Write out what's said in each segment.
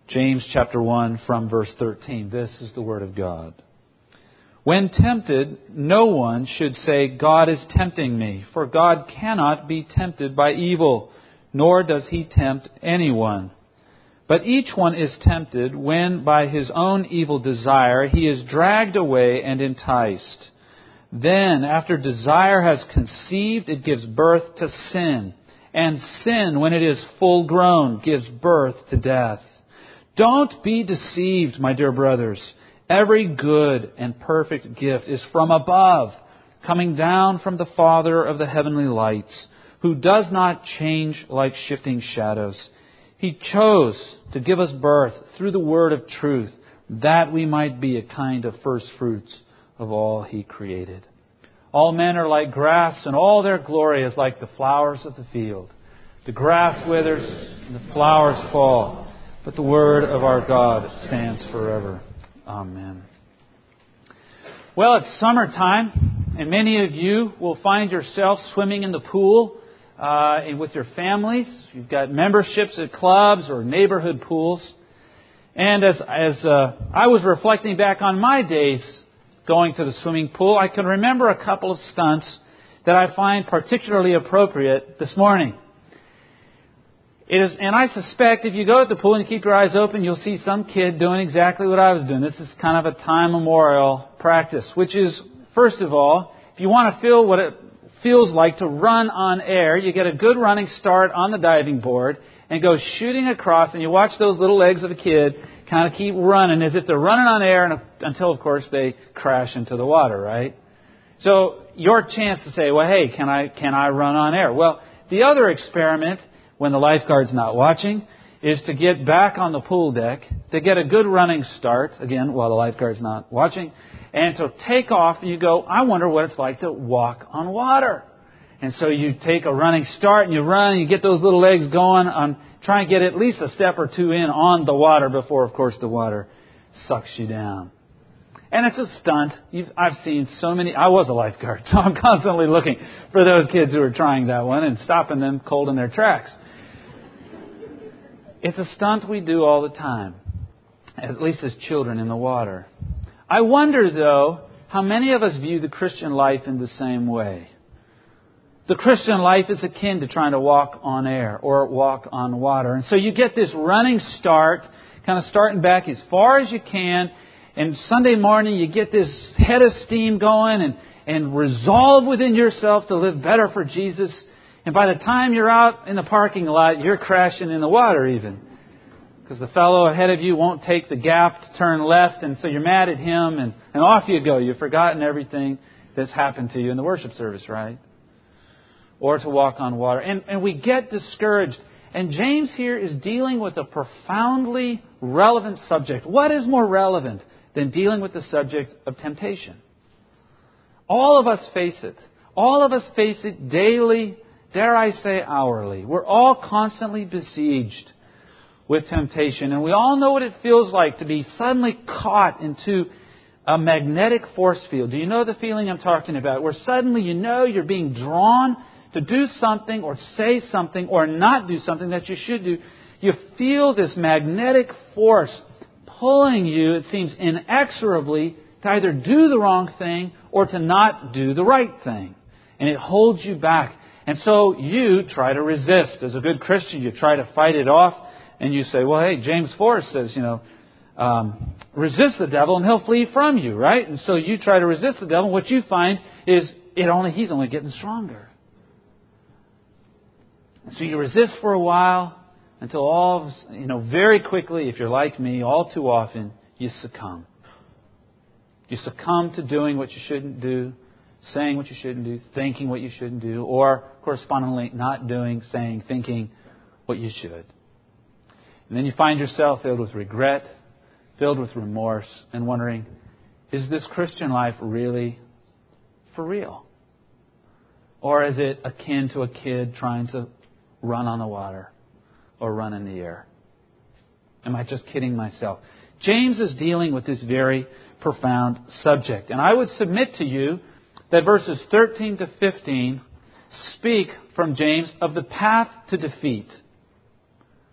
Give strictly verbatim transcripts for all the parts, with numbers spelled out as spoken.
James chapter one from verse thirteen. This is the Word of God. When tempted, no one should say, God is tempting me, for God cannot be tempted by evil, nor does He tempt anyone. But each one is tempted when by his own evil desire he is dragged away and enticed. Then, after desire has conceived, it gives birth to sin. And sin, when it is full grown, gives birth to death. Don't be deceived, my dear brothers. Every good and perfect gift is from above, coming down from the Father of the heavenly lights, who does not change like shifting shadows. He chose to give us birth through the word of truth, that we might be a kind of first fruits of all He created. All men are like grass, and all their glory is like the flowers of the field. The grass withers, and the flowers fall, but the word of our God stands forever. Amen. Well, it's summertime, and many of you will find yourself swimming in the pool uh, with your families. You've got memberships at clubs or neighborhood pools. And as as uh, I was reflecting back on my days going to the swimming pool, I can remember a couple of stunts that I find particularly appropriate this morning. It is, and I suspect if you go to the pool and you keep your eyes open, you'll see some kid doing exactly what I was doing. This is kind of a time memorial practice, which is, first of all, if you want to feel what it feels like to run on air, you get a good running start on the diving board and go shooting across, and you watch those little legs of a kid kind of keep running as if they're running on air and, until, of course, they crash into the water, right? So your chance to say, well, hey, can I can I run on air? Well, the other experiment, when the lifeguard's not watching, is to get back on the pool deck, to get a good running start, again, while the lifeguard's not watching, and to take off and you go, I wonder what it's like to walk on water. And so you take a running start and you run and you get those little legs going on, try and get at least a step or two in on the water before, of course, the water sucks you down. And it's a stunt. You've, I've seen so many. I was a lifeguard, so I'm constantly looking for those kids who are trying that one and stopping them cold in their tracks. It's a stunt we do all the time, at least as children in the water. I wonder, though, how many of us view the Christian life in the same way. The Christian life is akin to trying to walk on air or walk on water. And so you get this running start, kind of starting back as far as you can. And Sunday morning you get this head of steam going and, and resolve within yourself to live better for Jesus. And by the time you're out in the parking lot, you're crashing in the water even. Because the fellow ahead of you won't take the gap to turn left, and so you're mad at him, and, and off you go. You've forgotten everything that's happened to you in the worship service, right? Or to walk on water. And, and we get discouraged. And James here is dealing with a profoundly relevant subject. What is more relevant than dealing with the subject of temptation? All of us face it. All of us face it daily, dare I say hourly. We're all constantly besieged with temptation. And we all know what it feels like to be suddenly caught into a magnetic force field. Do you know the feeling I'm talking about? Where suddenly you know you're being drawn to do something or say something or not do something that you should do. You feel this magnetic force pulling you, it seems inexorably, to either do the wrong thing or to not do the right thing. And it holds you back. And so you try to resist. As a good Christian, you try to fight it off. And you say, well, hey, James four says, you know, um, resist the devil and he'll flee from you, right? And so you try to resist the devil. And what you find is it only he's only getting stronger. And so you resist for a while until all, of, you know, very quickly, if you're like me, all too often, you succumb. You succumb to doing what you shouldn't do, saying what you shouldn't do, thinking what you shouldn't do, or correspondingly not doing, saying, thinking what you should. And then you find yourself filled with regret, filled with remorse, and wondering, is this Christian life really for real? Or is it akin to a kid trying to run on the water or run in the air? Am I just kidding myself? James is dealing with this very profound subject. And I would submit to you that verses thirteen to fifteen speak from James of the path to defeat.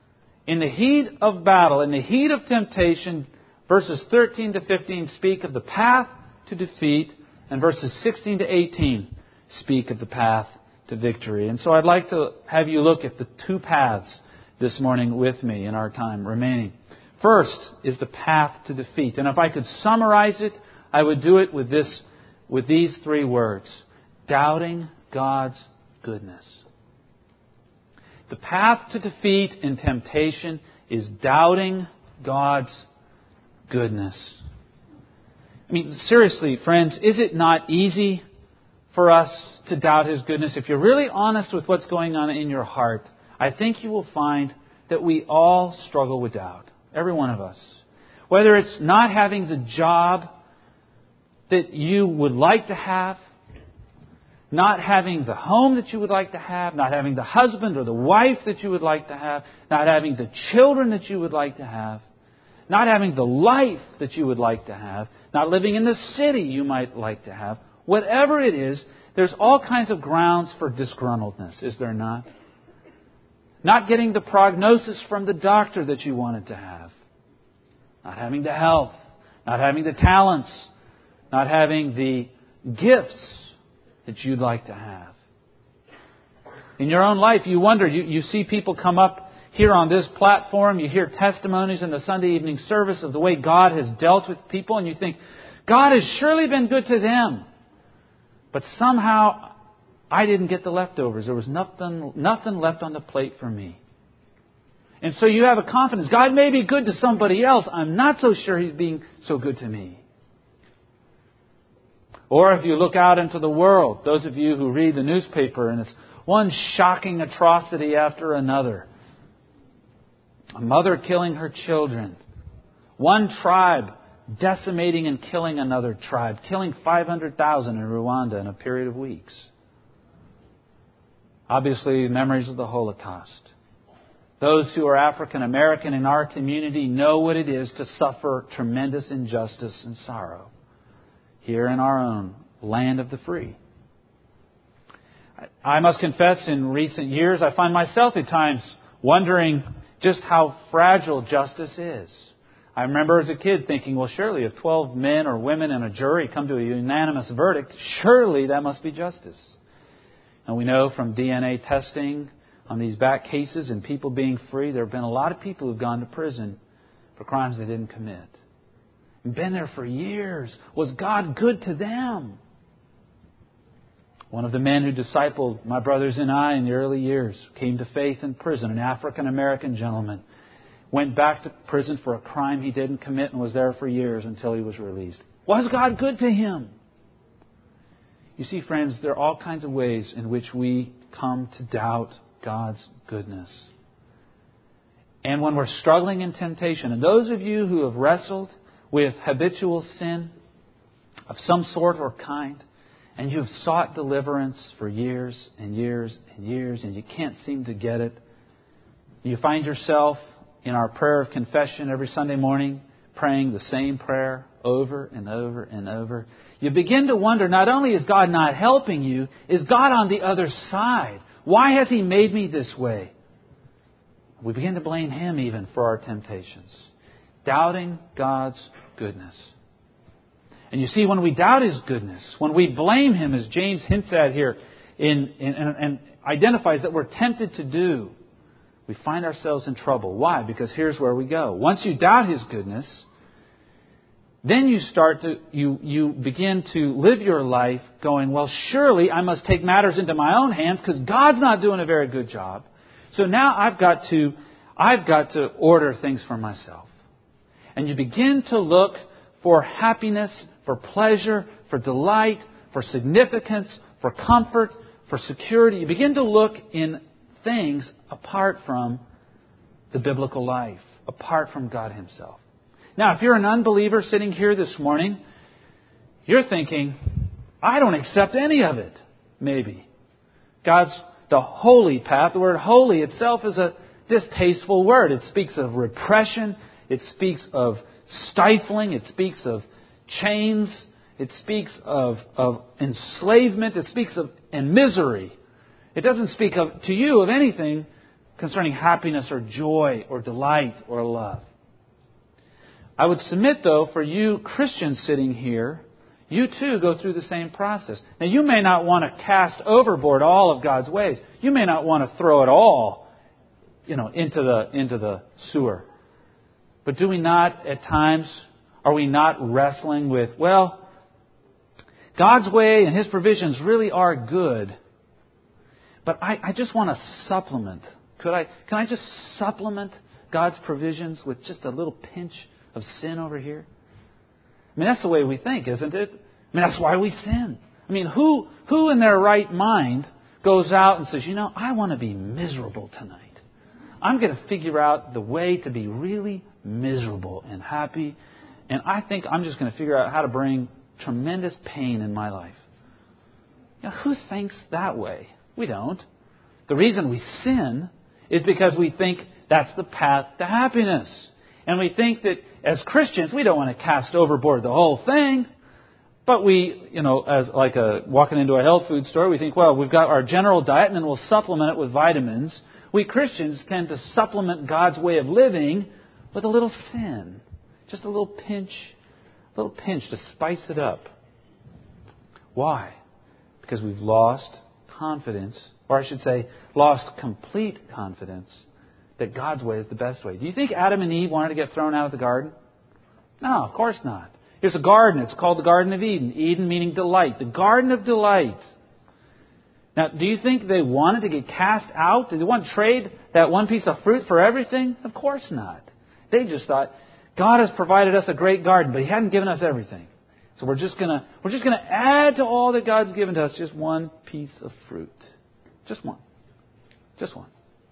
In the heat of battle, in the heat of temptation, verses thirteen to fifteen speak of the path to defeat, and verses sixteen to eighteen speak of the path to victory. And so I'd like to have you look at the two paths this morning with me in our time remaining. First is the path to defeat. And if I could summarize it, I would do it with this, with these three words: doubting God's goodness. The path to defeat in temptation is doubting God's goodness. I mean, seriously, friends, is it not easy for us to doubt His goodness? If you're really honest with what's going on in your heart, I think you will find that we all struggle with doubt. Every one of us. Whether it's not having the job that you would like to have, not having the home that you would like to have, not having the husband or the wife that you would like to have, not having the children that you would like to have, not having the life that you would like to have, not living in the city you might like to have. Whatever it is, there's all kinds of grounds for disgruntledness, is there not? Not getting the prognosis from the doctor that you wanted to have. Not having the health. Not having the talents. Not having the gifts that you'd like to have. In your own life, you wonder, you, you see people come up here on this platform, you hear testimonies in the Sunday evening service of the way God has dealt with people, and you think, God has surely been good to them. But somehow I didn't get the leftovers. There was nothing, nothing left on the plate for me. And so you have a confidence. God may be good to somebody else. I'm not so sure He's being so good to me. Or if you look out into the world, those of you who read the newspaper, and it's one shocking atrocity after another. A mother killing her children. One tribe decimating and killing another tribe. Killing five hundred thousand in Rwanda in a period of weeks. Obviously, memories of the Holocaust. Those who are African American in our community know what it is to suffer tremendous injustice and sorrow here in our own land of the free. I must confess, in recent years, I find myself at times wondering just how fragile justice is. I remember as a kid thinking, well, surely if twelve men or women in a jury come to a unanimous verdict, surely that must be justice. And we know from D N A testing on these back cases and people being free, there have been a lot of people who've gone to prison for crimes they didn't commit. And been there for years. Was God good to them? One of the men who discipled my brothers and I in the early years came to faith in prison, an African American gentleman. Went back to prison for a crime he didn't commit and was there for years until he was released. Was God good to him? You see, friends, there are all kinds of ways in which we come to doubt God's goodness. And when we're struggling in temptation, and those of you who have wrestled with habitual sin of some sort or kind, and you've sought deliverance for years and years and years, and you can't seem to get it, you find yourself in our prayer of confession every Sunday morning praying the same prayer over and over and over. You begin to wonder, not only is God not helping you, is God on the other side? Why has He made me this way? We begin to blame Him even for our temptations. Doubting God's goodness. And you see, when we doubt His goodness, when we blame Him, as James hints at here, in, in, and, and identifies that we're tempted to do, we find ourselves in trouble. Why? Because here's where we go. Once you doubt His goodness, then you start to, you, you begin to live your life going, well, surely I must take matters into my own hands because God's not doing a very good job. So now I've got to, I've got to order things for myself. And you begin to look for happiness, for pleasure, for delight, for significance, for comfort, for security. You begin to look in things apart from the biblical life, apart from God Himself. Now, if you're an unbeliever sitting here this morning, you're thinking, I don't accept any of it, maybe. God's the holy path. The word holy itself is a distasteful word. It speaks of repression. It speaks of stifling. It speaks of chains. It speaks of, of enslavement. It speaks of and misery. It doesn't speak of to you of anything concerning happiness or joy or delight or love. I would submit, though, for you Christians sitting here, you too go through the same process. Now, you may not want to cast overboard all of God's ways. You may not want to throw it all, you know, into the into the sewer. But do we not, at times, are we not wrestling with, well, God's way and His provisions really are good, but I, I just want to supplement. Could I? Can I just supplement God's provisions with just a little pinch of sin over here? I mean, that's the way we think, isn't it? I mean, that's why we sin. I mean, who who in their right mind goes out and says, you know, I want to be miserable tonight. I'm going to figure out the way to be really miserable and happy, and I think I'm just going to figure out how to bring tremendous pain in my life. You know, who thinks that way? We don't. The reason we sin is because we think that's the path to happiness. And we think that as Christians, we don't want to cast overboard the whole thing. But we, you know, as like a walking into a health food store, we think, well, we've got our general diet and then we'll supplement it with vitamins. We Christians tend to supplement God's way of living with a little sin. Just a little pinch, a little pinch to spice it up. Why? Because we've lost confidence, or I should say, lost complete confidence that God's way is the best way. Do you think Adam and Eve wanted to get thrown out of the garden? No, of course not. Here's a garden. It's called the Garden of Eden. Eden meaning delight. The Garden of Delight. Now, do you think they wanted to get cast out? Did they want to trade that one piece of fruit for everything? Of course not. They just thought, God has provided us a great garden, but He hadn't given us everything. So we're just gonna we're just gonna add to all that God's given to us just one piece of fruit. Just one. Just one.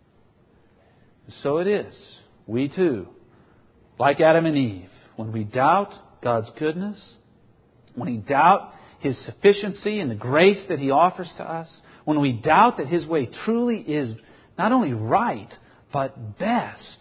So it is. We too, like Adam and Eve, when we doubt God's goodness, when we doubt His sufficiency and the grace that He offers to us, when we doubt that His way truly is not only right, but best,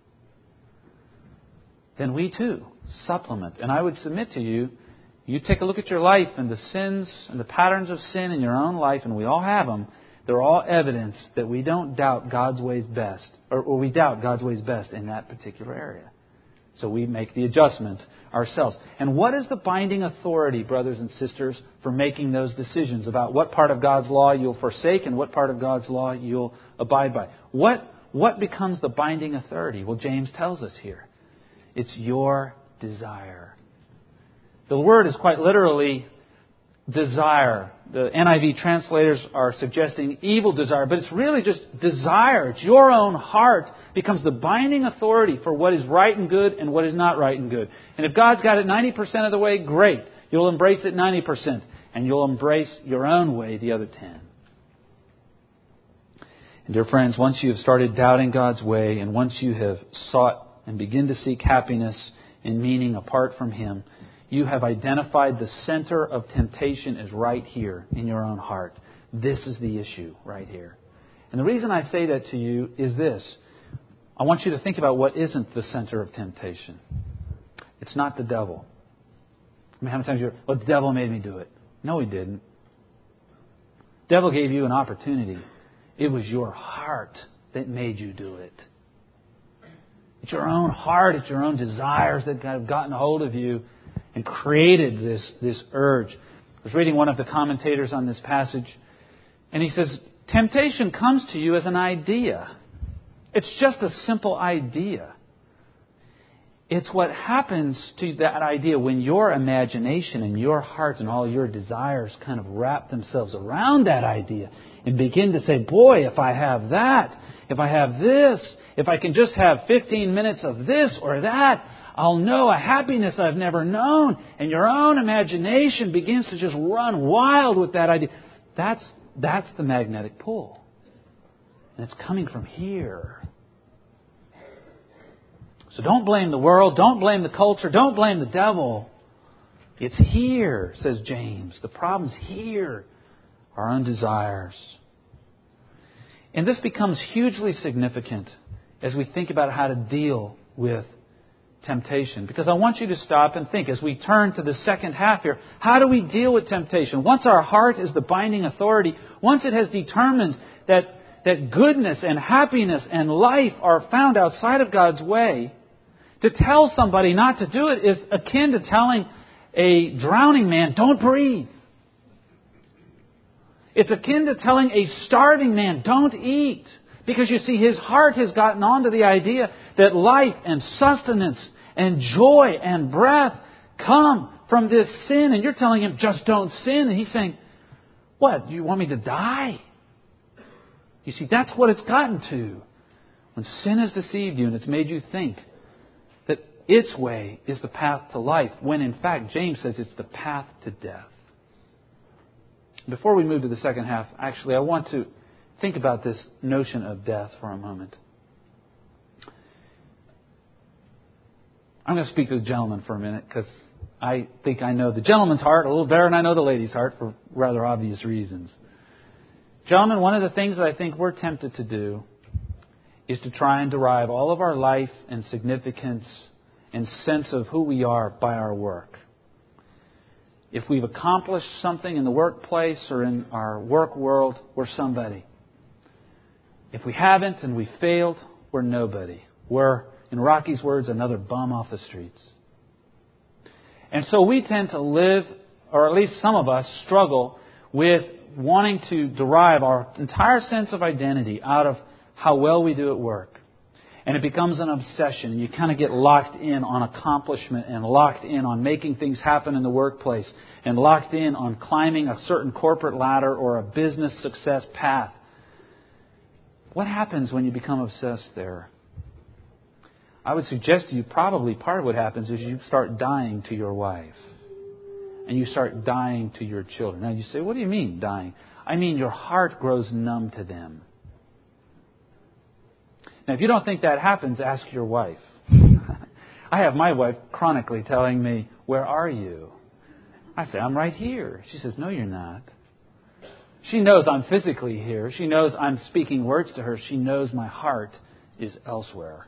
then we too supplement. And I would submit to you, you take a look at your life and the sins and the patterns of sin in your own life, and we all have them. They're all evidence that we don't doubt God's ways best, or, or we doubt God's ways best in that particular area. So we make the adjustment ourselves. And what is the binding authority, brothers and sisters, for making those decisions about what part of God's law you'll forsake and what part of God's law you'll abide by? What, what becomes the binding authority? Well, James tells us here. It's your desire. The word is quite literally desire. The N I V translators are suggesting evil desire, but it's really just desire. It's your own heart becomes the binding authority for what is right and good and what is not right and good. And if God's got it ninety percent of the way, great. You'll embrace it ninety percent. And you'll embrace your own way the other ten. And dear friends, once you have started doubting God's way, and once you have sought and begin to seek happiness and meaning apart from Him, you have identified the center of temptation is right here in your own heart. This is the issue right here. And the reason I say that to you is this. I want you to think about what isn't the center of temptation. It's not the devil. I mean, how many times you're, well, the devil made me do it. No, he didn't. The devil gave you an opportunity. It was your heart that made you do it. It's your own heart, it's your own desires that have gotten a hold of you and created this, this urge. I was reading one of the commentators on this passage, and he says, temptation comes to you as an idea. It's just a simple idea. It's what happens to that idea when your imagination and your heart and all your desires kind of wrap themselves around that idea and begin to say, boy, if I have that, if I have this, if I can just have fifteen minutes of this or that, I'll know a happiness I've never known. And your own imagination begins to just run wild with that idea. That's, that's the magnetic pull. And it's coming from here. So don't blame the world. Don't blame the culture. Don't blame the devil. It's here, says James. The problem's here. Our own desires. And this becomes hugely significant as we think about how to deal with temptation. Because I want you to stop and think as we turn to the second half here. How do we deal with temptation? Once our heart is the binding authority, once it has determined that that goodness and happiness and life are found outside of God's way, to tell somebody not to do it is akin to telling a drowning man, don't breathe. It's akin to telling a starving man, don't eat. Because you see, his heart has gotten onto the idea that life and sustenance and joy and breath come from this sin. And you're telling him, just don't sin. And he's saying, what, do you want me to die? You see, that's what it's gotten to. When sin has deceived you and it's made you think that its way is the path to life, when in fact James says it's the path to death. Before we move to the second half, actually I want to think about this notion of death for a moment. I'm going to speak to the gentleman for a minute because I think I know the gentleman's heart a little better than I know the lady's heart for rather obvious reasons. Gentlemen, one of the things that I think we're tempted to do is to try and derive all of our life and significance and sense of who we are by our work. If we've accomplished something in the workplace or in our work world, we're somebody. If we haven't and we failed, we're nobody. We're, in Rocky's words, another bum off the streets. And so we tend to live, or at least some of us struggle with wanting to derive our entire sense of identity out of how well we do at work. And it becomes an obsession. And you kind of get locked in on accomplishment and locked in on making things happen in the workplace and locked in on climbing a certain corporate ladder or a business success path. What happens when you become obsessed there? I would suggest to you probably part of what happens is you start dying to your wife. And you start dying to your children. Now you say, what do you mean dying? I mean your heart grows numb to them. Now if you don't think that happens, ask your wife. I have my wife chronically telling me, where are you? I say, I'm right here. She says, no, you're not. She knows I'm physically here. She knows I'm speaking words to her. She knows my heart is elsewhere.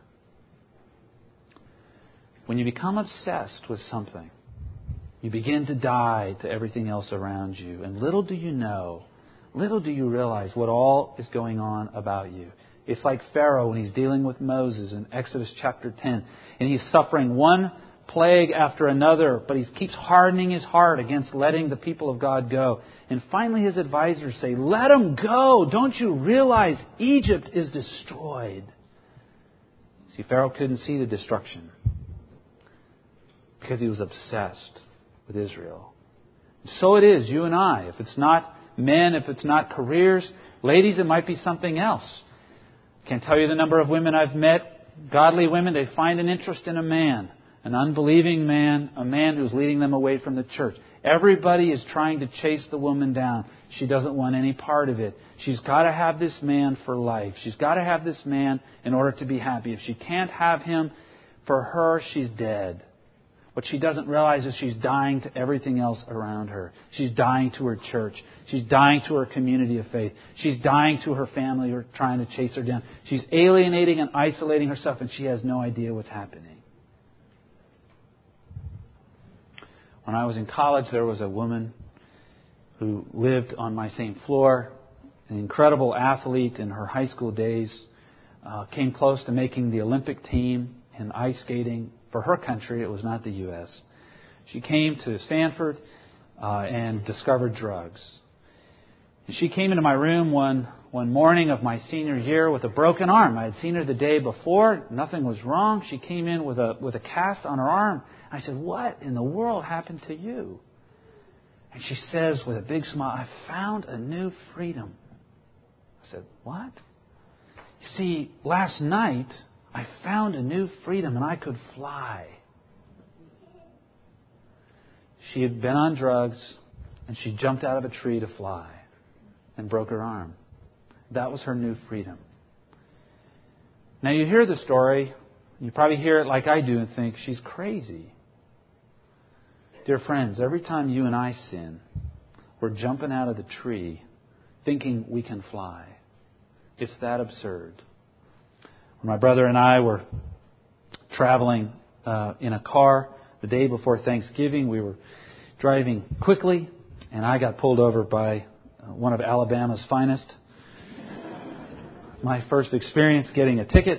When you become obsessed with something, you begin to die to everything else around you. And little do you know, little do you realize what all is going on about you. It's like Pharaoh when he's dealing with Moses in Exodus chapter ten. And he's suffering one plague after another, but he keeps hardening his heart against letting the people of God go. And finally his advisors say, let them go. Don't you realize Egypt is destroyed? See, Pharaoh couldn't see the destruction because he was obsessed with Israel. So it is, you and I. If it's not men, if it's not careers, ladies, it might be something else. I can't tell you the number of women I've met, godly women, they find an interest in a man, an unbelieving man, a man who's leading them away from the church. Everybody is trying to chase the woman down. She doesn't want any part of it. She's got to have this man for life. She's got to have this man in order to be happy. If she can't have him, for her, she's dead. What she doesn't realize is she's dying to everything else around her. She's dying to her church. She's dying to her community of faith. She's dying to her family who are trying to chase her down. She's alienating and isolating herself, and she has no idea what's happening. When I was in college, there was a woman who lived on my same floor, an incredible athlete in her high school days, uh, came close to making the Olympic team in ice skating. For her country, it was not the U S She came to Stanford uh, and discovered drugs. And she came into my room one, one morning of my senior year with a broken arm. I had seen her the day before. Nothing was wrong. She came in with a with a cast on her arm. I said, what in the world happened to you? And she says with a big smile, I found a new freedom. I said, what? You see, last night I found a new freedom and I could fly. She had been on drugs and she jumped out of a tree to fly and broke her arm. That was her new freedom. Now you hear the story, you probably hear it like I do and think, she's crazy. Dear friends, every time you and I sin, we're jumping out of the tree thinking we can fly. It's that absurd. When my brother and I were traveling uh, in a car the day before Thanksgiving, we were driving quickly, and I got pulled over by one of Alabama's finest. my first experience getting a ticket.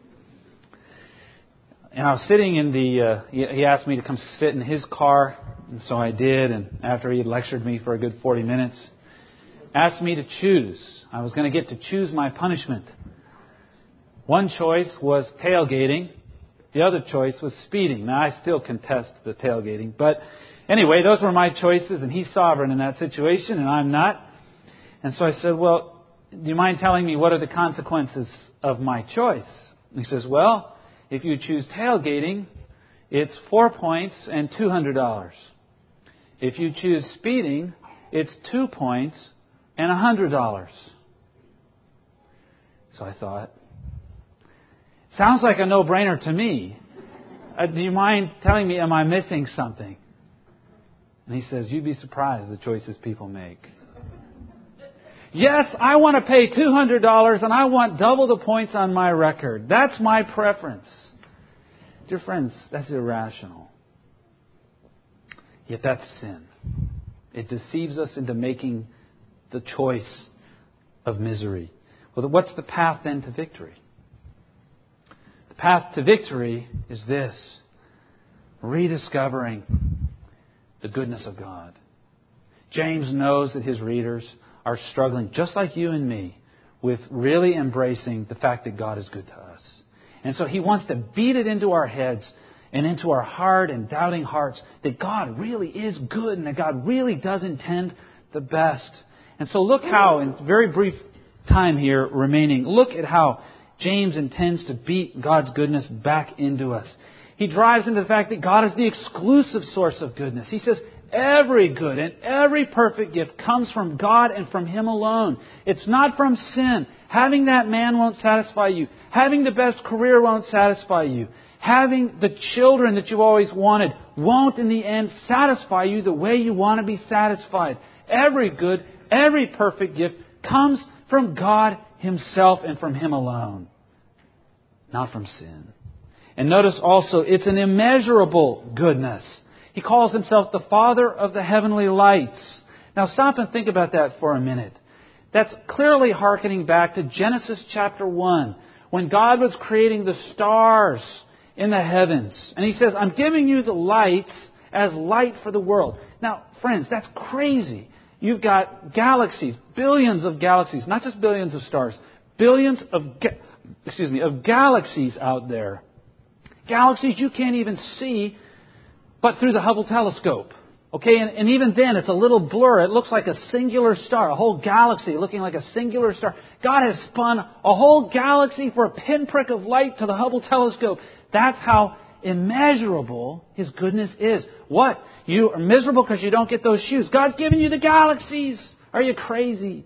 And I was sitting in the, uh, he, he asked me to come sit in his car, and so I did. And after he had lectured me for a good forty minutes, asked me to choose. I was going to get to choose my punishment. One choice was tailgating. The other choice was speeding. Now, I still contest the tailgating. But anyway, those were my choices, and he's sovereign in that situation, and I'm not. And so I said, well, do you mind telling me what are the consequences of my choice? And he says, well, if you choose tailgating, it's four points and two hundred dollars. If you choose speeding, it's two points and one hundred dollars. So I thought, sounds like a no-brainer to me. Uh, do you mind telling me, am I missing something? And he says, you'd be surprised the choices people make. Yes, I want to pay two hundred dollars and I want double the points on my record. That's my preference. Dear friends, that's irrational. Yet that's sin. It deceives us into making the choice of misery. Well, what's the path then to victory? The path to victory is this: rediscovering the goodness of God. James knows that his readers are struggling, just like you and me, with really embracing the fact that God is good to us. And so he wants to beat it into our heads and into our hard and doubting hearts that God really is good and that God really does intend the best. And so look how, in very brief time here remaining, look at how James intends to beat God's goodness back into us. He drives into the fact that God is the exclusive source of goodness. He says, every good and every perfect gift comes from God and from Him alone. It's not from sin. Having that man won't satisfy you. Having the best career won't satisfy you. Having the children that you always wanted won't in the end satisfy you the way you want to be satisfied. Every good, every perfect gift comes from God Himself and from Him alone. Not from sin. And notice also, it's an immeasurable goodness. He calls Himself the Father of the heavenly lights. Now stop and think about that for a minute. That's clearly hearkening back to Genesis chapter one, when God was creating the stars in the heavens. And He says, I'm giving you the lights as light for the world. Now, friends, that's crazy. You've got galaxies, billions of galaxies, not just billions of stars, billions of, ga- excuse me, of galaxies out there. Galaxies you can't even see but through the Hubble telescope. Okay, and, and even then it's a little blur. It looks like a singular star, a whole galaxy looking like a singular star. God has spun a whole galaxy for a pinprick of light to the Hubble telescope. That's how immeasurable His goodness is. What? You are miserable because you don't get those shoes. God's given you the galaxies. Are you crazy?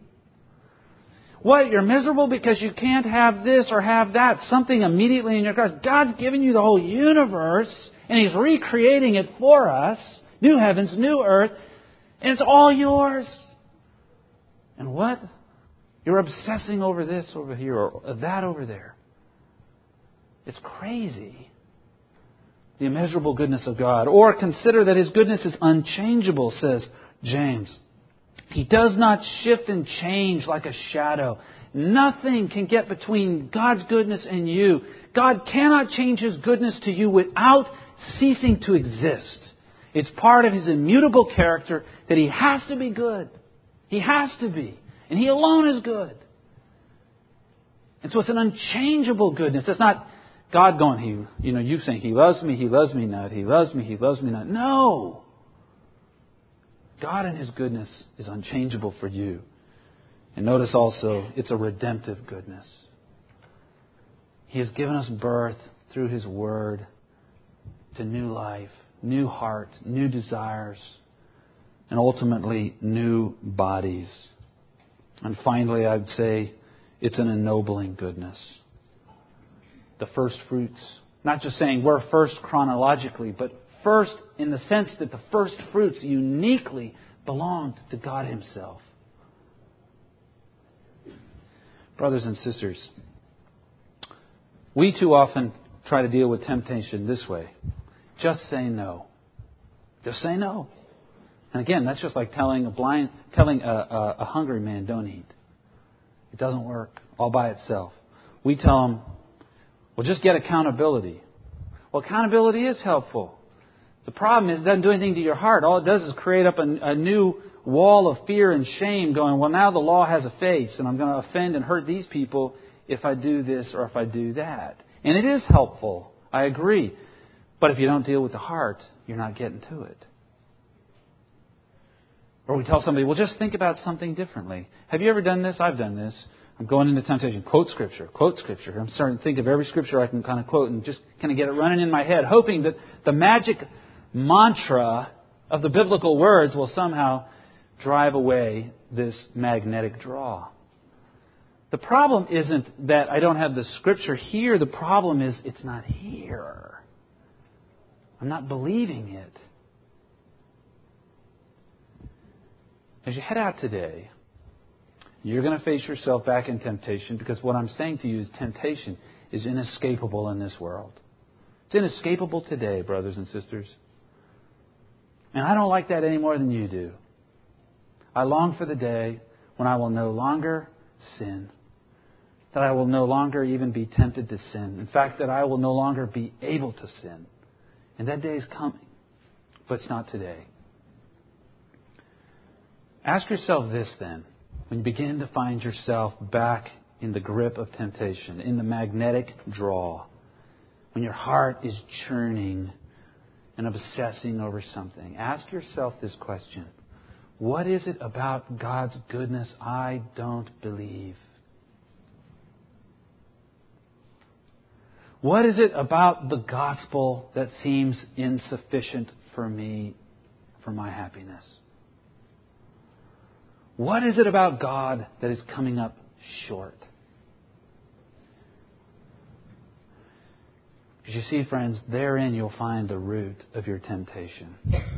What? You're miserable because you can't have this or have that. Something immediately in your car. God's given you the whole universe and He's recreating it for us. New heavens, new earth. And it's all yours. And what? You're obsessing over this over here or that over there. It's crazy. The immeasurable goodness of God. Or consider that His goodness is unchangeable, says James. He does not shift and change like a shadow. Nothing can get between God's goodness and you. God cannot change His goodness to you without ceasing to exist. It's part of His immutable character that He has to be good. He has to be. And He alone is good. And so it's an unchangeable goodness. It's not God going, He, you know, you saying, He loves me, He loves me not, He loves me, He loves me not. No! God in His goodness is unchangeable for you. And notice also, it's a redemptive goodness. He has given us birth through His Word to new life, new heart, new desires, and ultimately new bodies. And finally, I'd say it's an ennobling goodness. The first fruits, not just saying we're first chronologically, but first in the sense that the first fruits uniquely belonged to God Himself. Brothers and sisters, we too often try to deal with temptation this way. Just say no. Just say no. And again, that's just like telling a blind, telling a, a, a hungry man, don't eat. It doesn't work all by itself. We tell them, well, just get accountability. Well, accountability is helpful. The problem is it doesn't do anything to your heart. All it does is create up a, a new wall of fear and shame going, well, now the law has a face and I'm going to offend and hurt these people if I do this or if I do that. And it is helpful. I agree. But if you don't deal with the heart, you're not getting to it. Or we tell somebody, well, just think about something differently. Have you ever done this? I've done this. I'm going into temptation. Quote Scripture. Quote Scripture. I'm starting to think of every Scripture I can kind of quote and just kind of get it running in my head, hoping that the magic mantra of the biblical words will somehow drive away this magnetic draw. The problem isn't that I don't have the Scripture here. The problem is it's not here. I'm not believing it. As you head out today, you're going to face yourself back in temptation because what I'm saying to you is temptation is inescapable in this world. It's inescapable today, brothers and sisters. And I don't like that any more than you do. I long for the day when I will no longer sin. That I will no longer even be tempted to sin. In fact, that I will no longer be able to sin. And that day is coming. But it's not today. Ask yourself this then. When you begin to find yourself back in the grip of temptation, in the magnetic draw, when your heart is churning and obsessing over something, ask yourself this question. What is it about God's goodness I don't believe? What is it about the gospel that seems insufficient for me, for my happiness? What is it about God that is coming up short? Because you see, friends, therein you'll find the root of your temptation.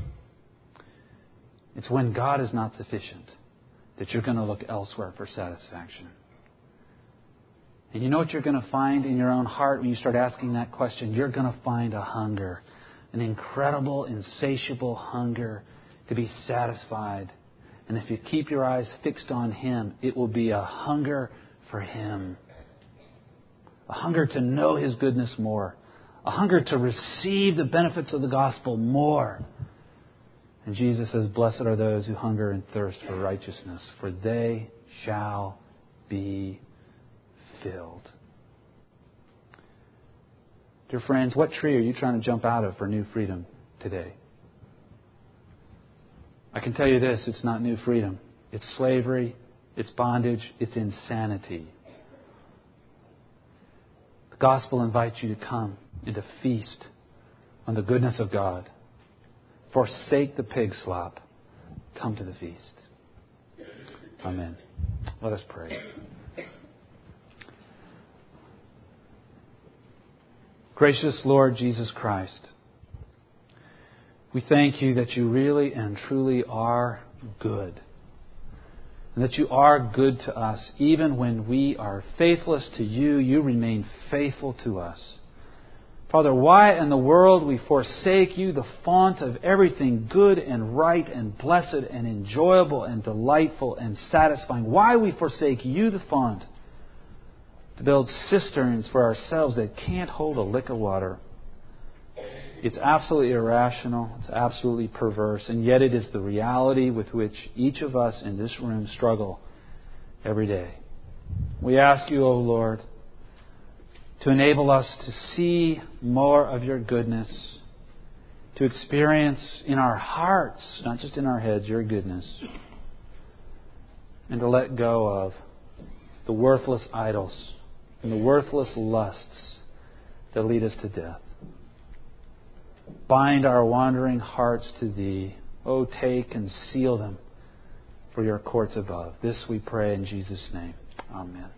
It's when God is not sufficient that you're going to look elsewhere for satisfaction. And you know what you're going to find in your own heart when you start asking that question? You're going to find a hunger, an incredible, insatiable hunger to be satisfied. And if you keep your eyes fixed on Him, it will be a hunger for Him. A hunger to know His goodness more. A hunger to receive the benefits of the gospel more. And Jesus says, blessed are those who hunger and thirst for righteousness, for they shall be filled. Dear friends, what tree are you trying to jump out of for new freedom today? I can tell you this, it's not new freedom. It's slavery, it's bondage, it's insanity. The gospel invites you to come and to feast on the goodness of God. Forsake the pig slop. Come to the feast. Amen. Let us pray. Gracious Lord Jesus Christ, we thank You that You really and truly are good. And that You are good to us. Even when we are faithless to You, You remain faithful to us. Father, why in the world we forsake You, the font of everything good and right and blessed and enjoyable and delightful and satisfying? Why we forsake You, the font, to build cisterns for ourselves that can't hold a lick of water? It's absolutely irrational. It's absolutely perverse. And yet it is the reality with which each of us in this room struggle every day. We ask You, O Lord, to enable us to see more of Your goodness, to experience in our hearts, not just in our heads, Your goodness, and to let go of the worthless idols and the worthless lusts that lead us to death. Bind our wandering hearts to Thee. Oh, take and seal them for Your courts above. This we pray in Jesus' name. Amen.